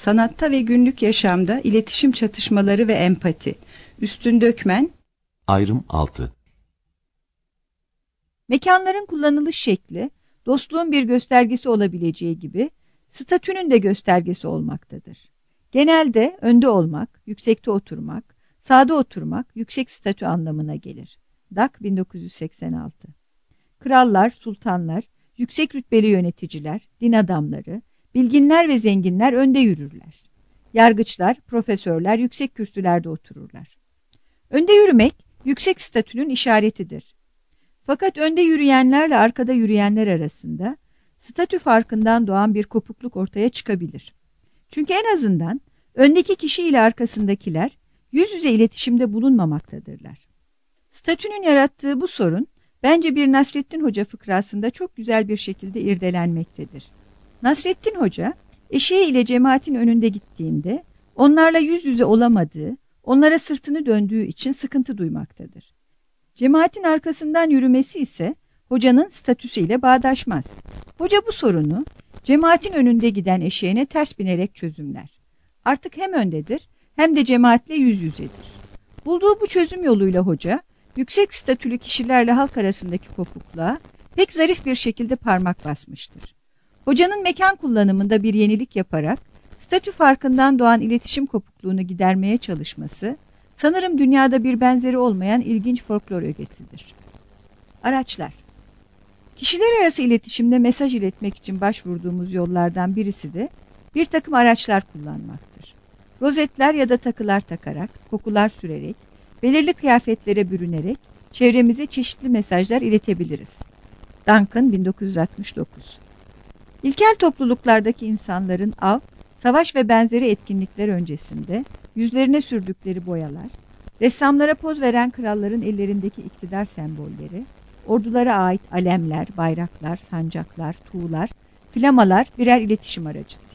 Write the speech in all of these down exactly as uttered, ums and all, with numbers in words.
Sanatta ve günlük yaşamda iletişim çatışmaları ve empati. Üstün Dökmen. Ayrım altı. Mekanların kullanılış şekli, dostluğun bir göstergesi olabileceği gibi, statünün de göstergesi olmaktadır. Genelde önde olmak, yüksekte oturmak, sağda oturmak yüksek statü anlamına gelir. Dak bin dokuz yüz seksen altı. Krallar, sultanlar, yüksek rütbeli yöneticiler, din adamları, bilginler ve zenginler önde yürürler. Yargıçlar, profesörler yüksek kürsülerde otururlar. Önde yürümek, yüksek statünün işaretidir. Fakat önde yürüyenlerle arkada yürüyenler arasında statü farkından doğan bir kopukluk ortaya çıkabilir. Çünkü en azından öndeki kişi ile arkasındakiler yüz yüze iletişimde bulunmamaktadırlar. Statünün yarattığı bu sorun bence bir Nasrettin Hoca fıkrasında çok güzel bir şekilde irdelenmektedir. Nasrettin Hoca eşeği ile cemaatin önünde gittiğinde onlarla yüz yüze olamadığı, onlara sırtını döndüğü için sıkıntı duymaktadır. Cemaatin arkasından yürümesi ise hocanın statüsüyle bağdaşmaz. Hoca bu sorunu cemaatin önünde giden eşeğine ters binerek çözümler. Artık hem öndedir hem de cemaatle yüz yüzedir. Bulduğu bu çözüm yoluyla hoca, yüksek statülü kişilerle halk arasındaki kopukluğa pek zarif bir şekilde parmak basmıştır. Hocanın mekan kullanımında bir yenilik yaparak statü farkından doğan iletişim kopukluğunu gidermeye çalışması, sanırım dünyada bir benzeri olmayan ilginç folklor ögesidir. Araçlar. Kişiler arası iletişimde mesaj iletmek için başvurduğumuz yollardan birisi de bir takım araçlar kullanmaktır. Rozetler ya da takılar takarak, kokular sürerek, belirli kıyafetlere bürünerek çevremize çeşitli mesajlar iletebiliriz. Duncan bin dokuz yüz altmış dokuz. İlkel topluluklardaki insanların av, savaş ve benzeri etkinlikler öncesinde yüzlerine sürdükleri boyalar, ressamlara poz veren kralların ellerindeki iktidar sembolleri, ordulara ait alemler, bayraklar, sancaklar, tuğlar, flamalar birer iletişim aracıdır.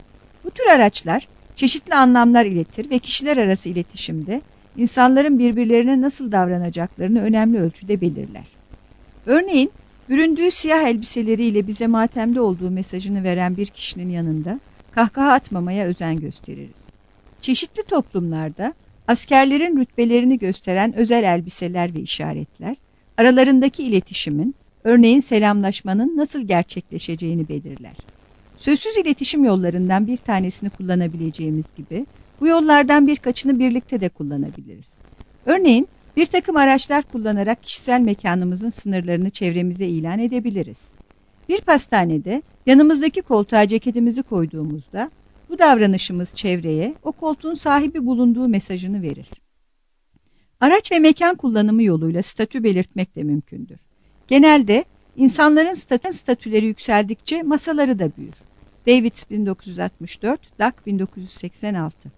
Bu tür araçlar çeşitli anlamlar iletir ve kişiler arası iletişimde insanların birbirlerine nasıl davranacaklarını önemli ölçüde belirler. Örneğin, büründüğü siyah elbiseleriyle bize matemde olduğu mesajını veren bir kişinin yanında kahkaha atmamaya özen gösteririz. Çeşitli toplumlarda askerlerin rütbelerini gösteren özel elbiseler ve işaretler, aralarındaki iletişimin, örneğin selamlaşmanın nasıl gerçekleşeceğini belirler. Sözsüz iletişim yollarından bir tanesini kullanabileceğimiz gibi, bu yollardan birkaçını birlikte de kullanabiliriz. Örneğin, bir takım araçlar kullanarak kişisel mekanımızın sınırlarını çevremize ilan edebiliriz. Bir pastanede yanımızdaki koltuğa ceketimizi koyduğumuzda, bu davranışımız çevreye o koltuğun sahibi bulunduğu mesajını verir. Araç ve mekan kullanımı yoluyla statü belirtmek de mümkündür. Genelde insanların statü, statüleri yükseldikçe masaları da büyür. David bin dokuz yüz altmış dört, Dak bin dokuz yüz seksen altı.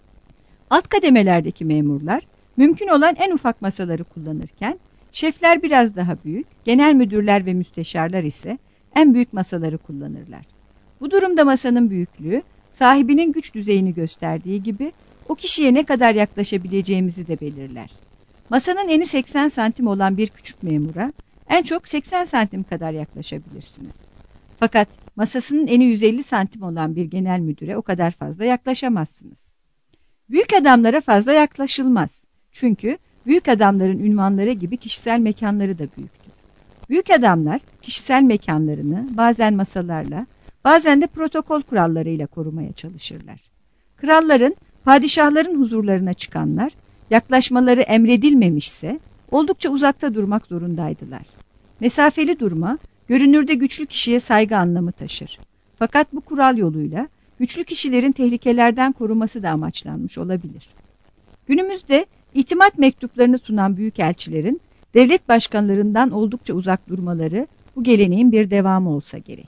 Alt kademelerdeki memurlar mümkün olan en ufak masaları kullanırken, şefler biraz daha büyük, genel müdürler ve müsteşarlar ise en büyük masaları kullanırlar. Bu durumda masanın büyüklüğü, sahibinin güç düzeyini gösterdiği gibi o kişiye ne kadar yaklaşabileceğimizi de belirler. Masanın eni seksen santim olan bir küçük memura en çok seksen santim kadar yaklaşabilirsiniz. Fakat masasının eni yüz elli santim olan bir genel müdüre o kadar fazla yaklaşamazsınız. Büyük adamlara fazla yaklaşılmaz. Çünkü büyük adamların ünvanları gibi kişisel mekanları da büyüktür. Büyük adamlar kişisel mekanlarını bazen masalarla, bazen de protokol kurallarıyla korumaya çalışırlar. Kralların, padişahların huzurlarına çıkanlar, yaklaşmaları emredilmemişse oldukça uzakta durmak zorundaydılar. Mesafeli durma, görünürde güçlü kişiye saygı anlamı taşır. Fakat bu kural yoluyla güçlü kişilerin tehlikelerden koruması da amaçlanmış olabilir. Günümüzde itimat mektuplarını sunan büyükelçilerin devlet başkanlarından oldukça uzak durmaları bu geleneğin bir devamı olsa gerek.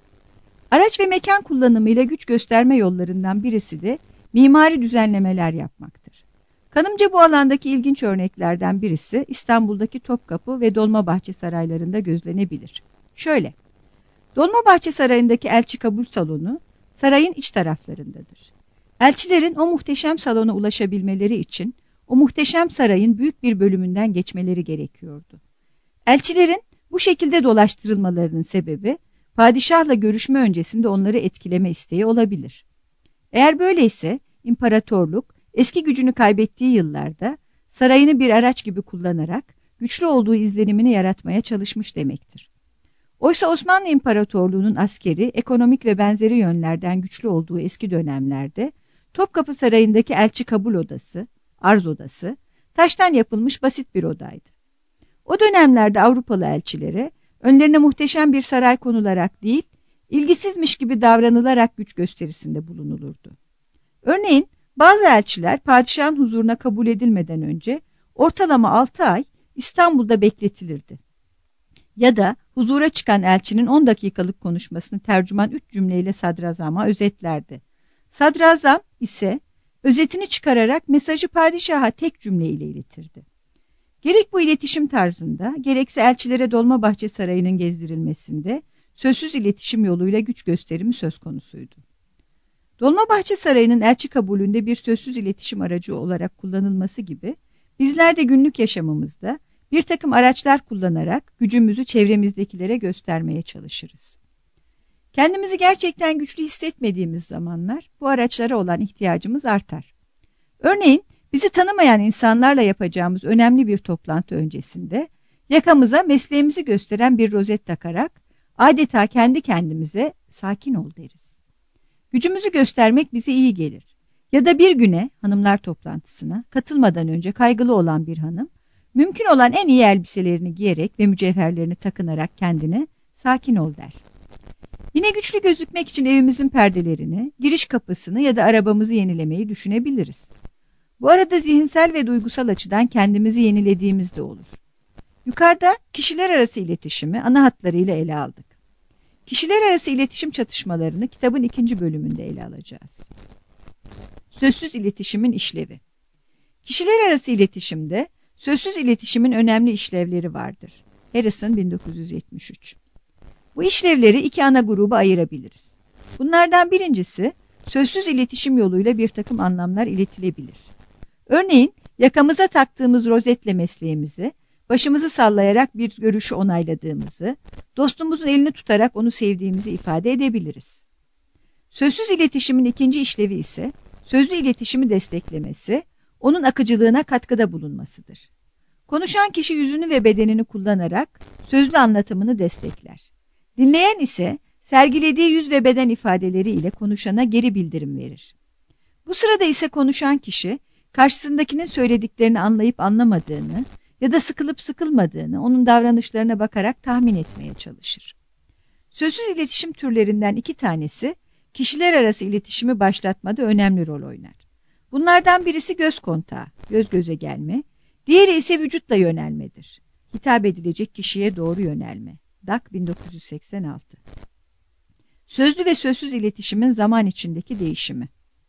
Araç ve mekan kullanımıyla güç gösterme yollarından birisi de mimari düzenlemeler yapmaktır. Kanımca bu alandaki ilginç örneklerden birisi İstanbul'daki Topkapı ve Dolmabahçe saraylarında gözlenebilir. Şöyle, Dolmabahçe Sarayı'ndaki elçi kabul salonu sarayın iç taraflarındadır. Elçilerin o muhteşem salona ulaşabilmeleri için o muhteşem sarayın büyük bir bölümünden geçmeleri gerekiyordu. Elçilerin bu şekilde dolaştırılmalarının sebebi padişahla görüşme öncesinde onları etkileme isteği olabilir. Eğer böyleyse imparatorluk eski gücünü kaybettiği yıllarda sarayını bir araç gibi kullanarak güçlü olduğu izlenimini yaratmaya çalışmış demektir. Oysa Osmanlı İmparatorluğu'nun askeri, ekonomik ve benzeri yönlerden güçlü olduğu eski dönemlerde Topkapı Sarayı'ndaki elçi kabul odası, arz odası, taştan yapılmış basit bir odaydı. O dönemlerde Avrupalı elçilere önlerine muhteşem bir saray konularak değil, ilgisizmiş gibi davranılarak güç gösterisinde bulunulurdu. Örneğin bazı elçiler padişahın huzuruna kabul edilmeden önce ortalama altı ay İstanbul'da bekletilirdi. Ya da huzura çıkan elçinin on dakikalık konuşmasını tercüman üç cümleyle sadrazama özetlerdi. Sadrazam ise özetini çıkararak mesajı padişaha tek cümleyle iletirdi. Gerek bu iletişim tarzında, gerekse elçilere Dolmabahçe Sarayı'nın gezdirilmesinde sözsüz iletişim yoluyla güç gösterimi söz konusuydu. Dolmabahçe Sarayı'nın elçi kabulünde bir sözsüz iletişim aracı olarak kullanılması gibi, bizler de günlük yaşamımızda bir takım araçlar kullanarak gücümüzü çevremizdekilere göstermeye çalışırız. Kendimizi gerçekten güçlü hissetmediğimiz zamanlar bu araçlara olan ihtiyacımız artar. Örneğin bizi tanımayan insanlarla yapacağımız önemli bir toplantı öncesinde yakamıza mesleğimizi gösteren bir rozet takarak adeta kendi kendimize sakin ol deriz. Gücümüzü göstermek bize iyi gelir. Ya da bir güne hanımlar toplantısına katılmadan önce kaygılı olan bir hanım, mümkün olan en iyi elbiselerini giyerek ve mücevherlerini takınarak kendine sakin ol der. Yine güçlü gözükmek için evimizin perdelerini, giriş kapısını ya da arabamızı yenilemeyi düşünebiliriz. Bu arada zihinsel ve duygusal açıdan kendimizi yenilediğimiz de olur. Yukarıda kişiler arası iletişimi ana hatlarıyla ele aldık. Kişiler arası iletişim çatışmalarını kitabın ikinci bölümünde ele alacağız. Sözsüz iletişimin işlevi. Kişiler arası iletişimde sözsüz iletişimin önemli işlevleri vardır. Harrison bin dokuz yüz yetmiş üç. Bu işlevleri iki ana gruba ayırabiliriz. Bunlardan birincisi, sözsüz iletişim yoluyla bir takım anlamlar iletilebilir. Örneğin, yakamıza taktığımız rozetle mesleğimizi, başımızı sallayarak bir görüşü onayladığımızı, dostumuzun elini tutarak onu sevdiğimizi ifade edebiliriz. Sözsüz iletişimin ikinci işlevi ise, sözlü iletişimi desteklemesi, onun akıcılığına katkıda bulunmasıdır. Konuşan kişi yüzünü ve bedenini kullanarak sözlü anlatımını destekler. Dinleyen ise sergilediği yüz ve beden ifadeleri ile konuşana geri bildirim verir. Bu sırada ise konuşan kişi karşısındakinin söylediklerini anlayıp anlamadığını ya da sıkılıp sıkılmadığını onun davranışlarına bakarak tahmin etmeye çalışır. Sözsüz iletişim türlerinden iki tanesi kişiler arası iletişimi başlatmada önemli rol oynar. Bunlardan birisi göz kontağı, göz göze gelme, diğeri ise vücutla yönelmedir. Hitap edilecek kişiye doğru yönelme. Dak bin dokuz yüz seksen altı. Sözlü ve sözsüz iletişimin zaman içindeki değişimi.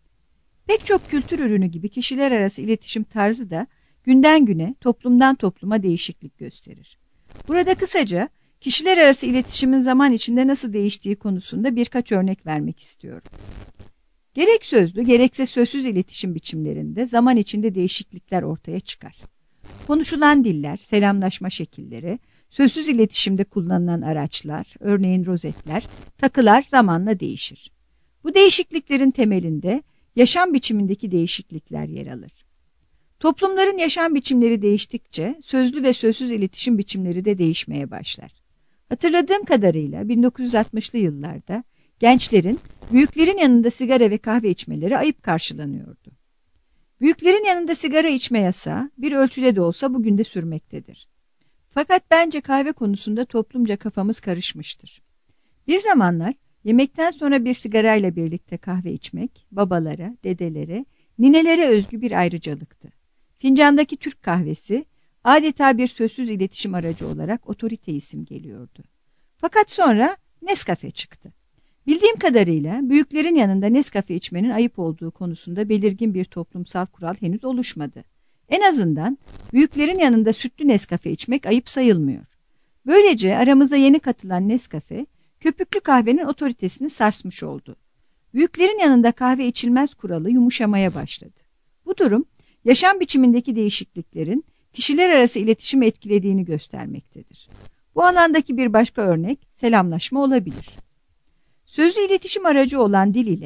Pek çok kültür ürünü gibi kişiler arası iletişim tarzı da günden güne, toplumdan topluma değişiklik gösterir. Burada kısaca kişiler arası iletişimin zaman içinde nasıl değiştiği konusunda birkaç örnek vermek istiyorum. Gerek sözlü gerekse sözsüz iletişim biçimlerinde zaman içinde değişiklikler ortaya çıkar. Konuşulan diller, selamlaşma şekilleri, sözsüz iletişimde kullanılan araçlar, örneğin rozetler, takılar zamanla değişir. Bu değişikliklerin temelinde yaşam biçimindeki değişiklikler yer alır. Toplumların yaşam biçimleri değiştikçe sözlü ve sözsüz iletişim biçimleri de değişmeye başlar. Hatırladığım kadarıyla bin dokuz yüz altmışlı yıllarda gençlerin büyüklerin yanında sigara ve kahve içmeleri ayıp karşılanıyordu. Büyüklerin yanında sigara içme yasağı bir ölçüde de olsa bugün de sürmektedir. Fakat bence kahve konusunda toplumca kafamız karışmıştır. Bir zamanlar yemekten sonra bir sigarayla birlikte kahve içmek babalara, dedelere, ninelere özgü bir ayrıcalıktı. Fincandaki Türk kahvesi adeta bir sözsüz iletişim aracı olarak otorite isim geliyordu. Fakat sonra Nescafe çıktı. Bildiğim kadarıyla büyüklerin yanında Nescafe içmenin ayıp olduğu konusunda belirgin bir toplumsal kural henüz oluşmadı. En azından büyüklerin yanında sütlü Nescafe içmek ayıp sayılmıyor. Böylece aramıza yeni katılan Nescafe, köpüklü kahvenin otoritesini sarsmış oldu. Büyüklerin yanında kahve içilmez kuralı yumuşamaya başladı. Bu durum, yaşam biçimindeki değişikliklerin kişiler arası iletişimi etkilediğini göstermektedir. Bu alandaki bir başka örnek selamlaşma olabilir. Sözlü iletişim aracı olan dil ile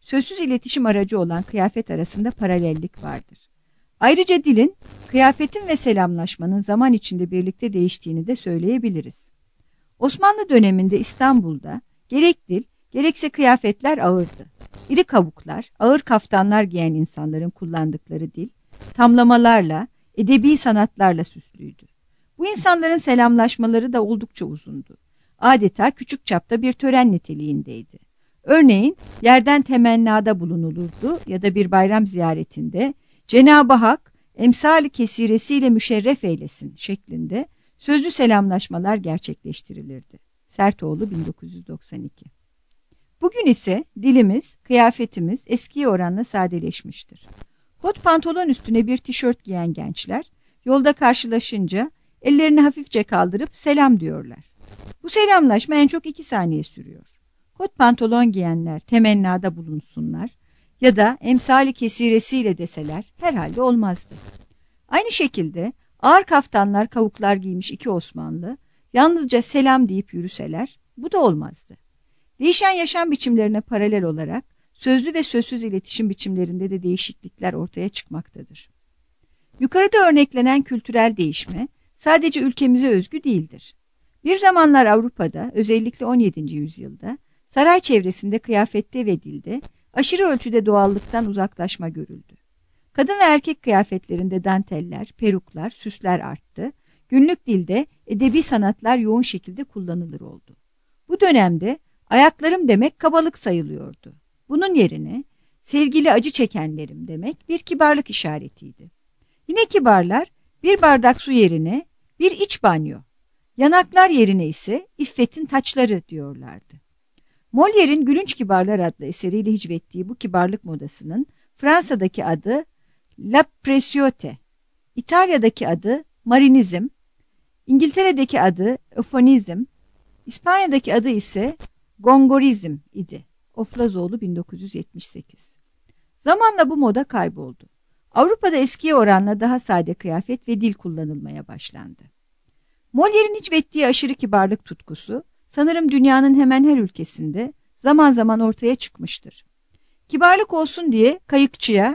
sözsüz iletişim aracı olan kıyafet arasında paralellik vardır. Ayrıca dilin, kıyafetin ve selamlaşmanın zaman içinde birlikte değiştiğini de söyleyebiliriz. Osmanlı döneminde İstanbul'da gerek dil, gerekse kıyafetler ağırdı. İri kavuklar, ağır kaftanlar giyen insanların kullandıkları dil, tamlamalarla, edebi sanatlarla süslüydü. Bu insanların selamlaşmaları da oldukça uzundu. Adeta küçük çapta bir tören niteliğindeydi. Örneğin yerden temennada bulunulurdu ya da bir bayram ziyaretinde Cenab-ı Hak emsal-i kesiresiyle müşerref eylesin şeklinde sözlü selamlaşmalar gerçekleştirilirdi. Sertoğlu bin dokuz yüz doksan iki. Bugün ise dilimiz, kıyafetimiz eskiye oranla sadeleşmiştir. Kot pantolon üstüne bir tişört giyen gençler yolda karşılaşınca ellerini hafifçe kaldırıp selam diyorlar. Bu selamlaşma en çok iki saniye sürüyor. Kot pantolon giyenler temennada bulunsunlar ya da emsali kesiresiyle deseler herhalde olmazdı. Aynı şekilde ağır kaftanlar kavuklar giymiş iki Osmanlı yalnızca selam deyip yürüseler bu da olmazdı. Değişen yaşam biçimlerine paralel olarak sözlü ve sözsüz iletişim biçimlerinde de değişiklikler ortaya çıkmaktadır. Yukarıda örneklenen kültürel değişme sadece ülkemize özgü değildir. Bir zamanlar Avrupa'da, özellikle on yedinci yüzyılda saray çevresinde kıyafette ve dilde aşırı ölçüde doğallıktan uzaklaşma görüldü. Kadın ve erkek kıyafetlerinde danteller, peruklar, süsler arttı. Günlük dilde edebi sanatlar yoğun şekilde kullanılır oldu. Bu dönemde ayaklarım demek kabalık sayılıyordu. Bunun yerine sevgili acı çekenlerim demek bir kibarlık işaretiydi. Yine kibarlar bir bardak su yerine bir iç banyo, yanaklar yerine ise iffetin taçları diyorlardı. Molière'in Gülünç Kibarlar adlı eseriyle hicvettiği bu kibarlık modasının Fransa'daki adı La Pressiote, İtalya'daki adı Marinizm, İngiltere'deki adı Öfonizm, İspanya'daki adı ise Gongorizm idi. Oflazoğlu bin dokuz yüz yetmiş sekiz. Zamanla bu moda kayboldu. Avrupa'da eskiye oranla daha sade kıyafet ve dil kullanılmaya başlandı. Molière'in hicvettiği aşırı kibarlık tutkusu sanırım dünyanın hemen her ülkesinde zaman zaman ortaya çıkmıştır. Kibarlık olsun diye kayıkçıya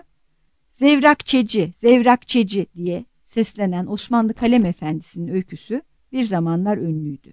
zevrakçeci, zevrakçeci diye seslenen Osmanlı Kalem Efendisi'nin öyküsü bir zamanlar ünlüydü.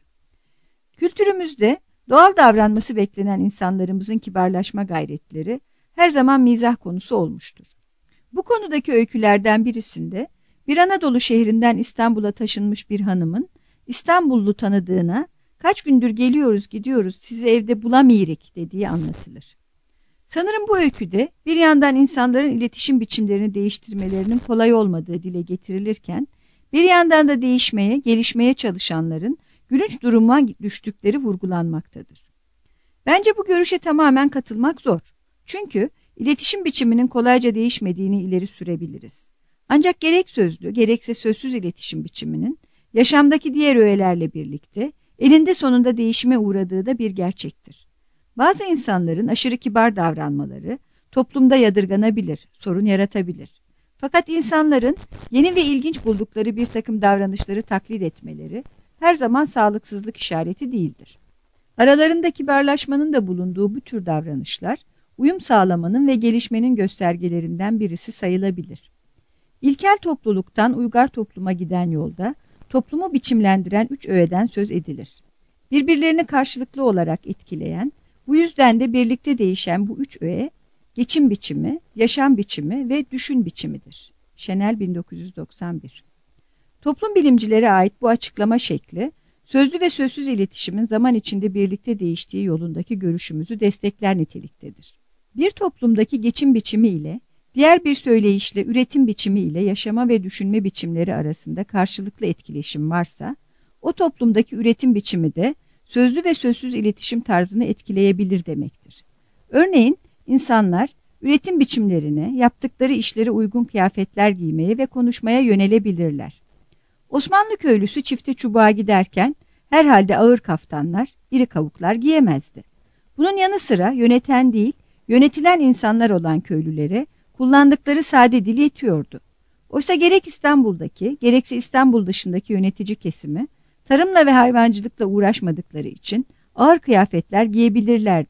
Kültürümüzde doğal davranması beklenen insanlarımızın kibarlaşma gayretleri her zaman mizah konusu olmuştur. Bu konudaki öykülerden birisinde bir Anadolu şehrinden İstanbul'a taşınmış bir hanımın İstanbullu tanıdığına "Kaç gündür geliyoruz gidiyoruz sizi evde bulamıyırık" dediği anlatılır. Sanırım bu öyküde bir yandan insanların iletişim biçimlerini değiştirmelerinin kolay olmadığı dile getirilirken bir yandan da değişmeye, gelişmeye çalışanların gülünç duruma düştükleri vurgulanmaktadır. Bence bu görüşe tamamen katılmak zor. Çünkü iletişim biçiminin kolayca değişmediğini ileri sürebiliriz. Ancak gerek sözlü gerekse sözsüz iletişim biçiminin yaşamdaki diğer öğelerle birlikte eninde sonunda değişime uğradığı da bir gerçektir. Bazı insanların aşırı kibar davranmaları toplumda yadırganabilir, sorun yaratabilir. Fakat insanların yeni ve ilginç buldukları bir takım davranışları taklit etmeleri her zaman sağlıksızlık işareti değildir. Aralarında kibarlaşmanın da bulunduğu bu tür davranışlar uyum sağlamanın ve gelişmenin göstergelerinden birisi sayılabilir. İlkel topluluktan uygar topluma giden yolda toplumu biçimlendiren üç öğeden söz edilir. Birbirlerini karşılıklı olarak etkileyen, bu yüzden de birlikte değişen bu üç öğe, geçim biçimi, yaşam biçimi ve düşün biçimidir. Şenel bin dokuz yüz doksan bir. Toplum bilimcilere ait bu açıklama şekli, sözlü ve sözsüz iletişimin zaman içinde birlikte değiştiği yolundaki görüşümüzü destekler niteliktedir. Bir toplumdaki geçim biçimi ile, diğer bir söyleyişle üretim biçimi ile yaşama ve düşünme biçimleri arasında karşılıklı etkileşim varsa, o toplumdaki üretim biçimi de sözlü ve sözsüz iletişim tarzını etkileyebilir demektir. Örneğin insanlar üretim biçimlerine, yaptıkları işlere uygun kıyafetler giymeye ve konuşmaya yönelebilirler. Osmanlı köylüsü çifte çubuğa giderken herhalde ağır kaftanlar, iri kavuklar giyemezdi. Bunun yanı sıra yöneten değil, yönetilen insanlar olan köylülere kullandıkları sade dil yetiyordu. Oysa gerek İstanbul'daki, gerekse İstanbul dışındaki yönetici kesimi, tarımla ve hayvancılıkla uğraşmadıkları için ağır kıyafetler giyebilirlerdi.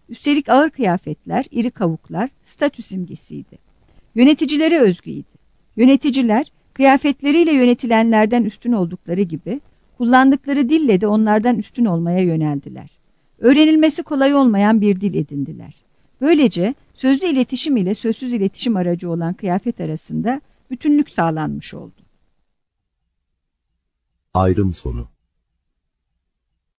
Üstelik ağır kıyafetler, iri kavuklar statü simgesiydi. Yöneticilere özgüydü. Yöneticiler, kıyafetleriyle yönetilenlerden üstün oldukları gibi, kullandıkları dille de onlardan üstün olmaya yöneldiler. Öğrenilmesi kolay olmayan bir dil edindiler. Böylece sözlü iletişim ile sözsüz iletişim aracı olan kıyafet arasında bütünlük sağlanmış oldu. Ayrım sonu.